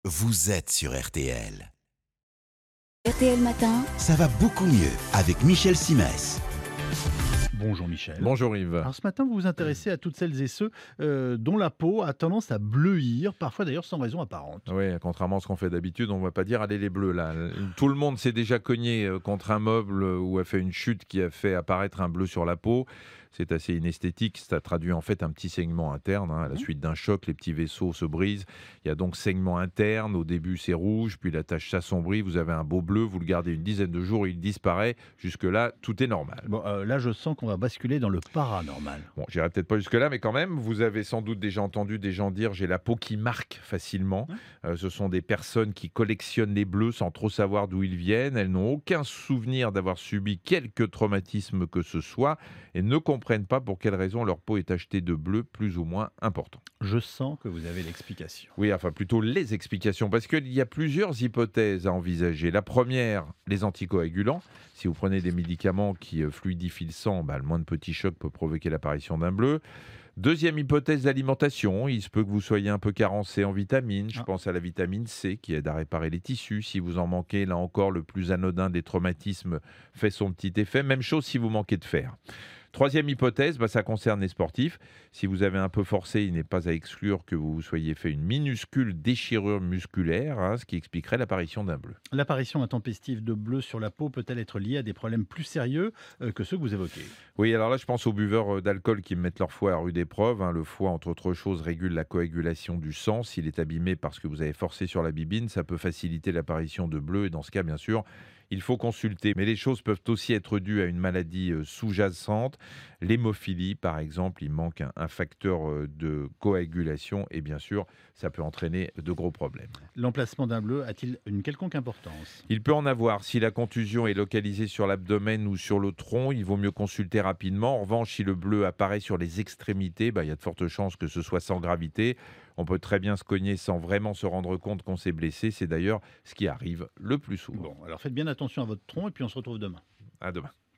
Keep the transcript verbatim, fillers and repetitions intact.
vous êtes sur R T L. R T L Matin, Ça va beaucoup mieux avec Michel Simès. Bonjour Michel. Bonjour Yves. Alors ce matin, vous vous intéressez à toutes celles et ceux euh, dont la peau a tendance à bleuir, parfois d'ailleurs sans raison apparente. Oui, contrairement à ce qu'on fait d'habitude, on ne va pas dire allez les bleus là. Tout le monde s'est déjà cogné euh, contre un meuble ou a fait une chute qui a fait apparaître un bleu sur la peau. C'est assez inesthétique, ça traduit en fait un petit saignement interne. Hein. À la suite d'un choc, les petits vaisseaux se brisent. Il y a donc saignement interne. Au début, c'est rouge, puis la tache s'assombrit. Vous avez un beau bleu, vous le gardez une dizaine de jours, il disparaît. Jusque-là, tout est normal. Bon, euh, là, je sens qu'on va basculer dans le paranormal. Bon, j'irai peut-être pas jusque-là, mais quand même, vous avez sans doute déjà entendu des gens dire j'ai la peau qui marque facilement. Euh, ce sont des personnes qui collectionnent les bleus sans trop savoir d'où ils viennent. Elles n'ont aucun souvenir d'avoir subi quelque traumatisme que ce soit et ne comprennent pas pour quelle raison leur peau est tachetée de bleu plus ou moins important. Je sens que vous avez l'explication. Oui, enfin plutôt les explications, parce qu'il y a plusieurs hypothèses à envisager. La première, les anticoagulants. Si vous prenez des médicaments qui euh, fluidifient le sang, bah, le moindre petit choc peut provoquer l'apparition d'un bleu. Deuxième hypothèse d'alimentation, il se peut que vous soyez un peu carencé en vitamines. Je Ah. pense à la vitamine C qui aide à réparer les tissus. Si vous en manquez, là encore, le plus anodin des traumatismes fait son petit effet. Même chose si vous manquez de fer. Troisième hypothèse, bah, ça concerne les sportifs. Si vous avez un peu forcé, il n'est pas à exclure que vous vous soyez fait une minuscule déchirure musculaire, hein, ce qui expliquerait l'apparition d'un bleu. L'apparition intempestive de bleu sur la peau peut-elle être liée à des problèmes plus sérieux euh, que ceux que vous évoquez? Oui, alors là, je pense aux buveurs euh, d'alcool qui mettent leur foie à rude épreuve. hein. Le foie, entre autres choses, régule la coagulation du sang. S'il est abîmé parce que vous avez forcé sur la bibine, ça peut faciliter l'apparition de bleus. Et dans ce cas, bien sûr, il faut consulter. Mais les choses peuvent aussi être dues à une maladie euh, sous-jacente. L'hémophilie, par exemple, il manque un, un facteur euh, de coagulation. Et bien sûr, ça peut entraîner de gros problèmes. L'emplacement d'un bleu a-t-il une quelconque importance? Il peut en avoir. Si la contusion est localisée sur l'abdomen ou sur le tronc, il vaut mieux consulter rapidement. En revanche, si le bleu apparaît sur les extrémités, bah, il y a de fortes chances que ce soit sans gravité. On peut très bien se cogner sans vraiment se rendre compte qu'on s'est blessé. C'est d'ailleurs ce qui arrive le plus souvent. Bon, alors faites bien attention à votre tronc et puis on se retrouve demain. À demain.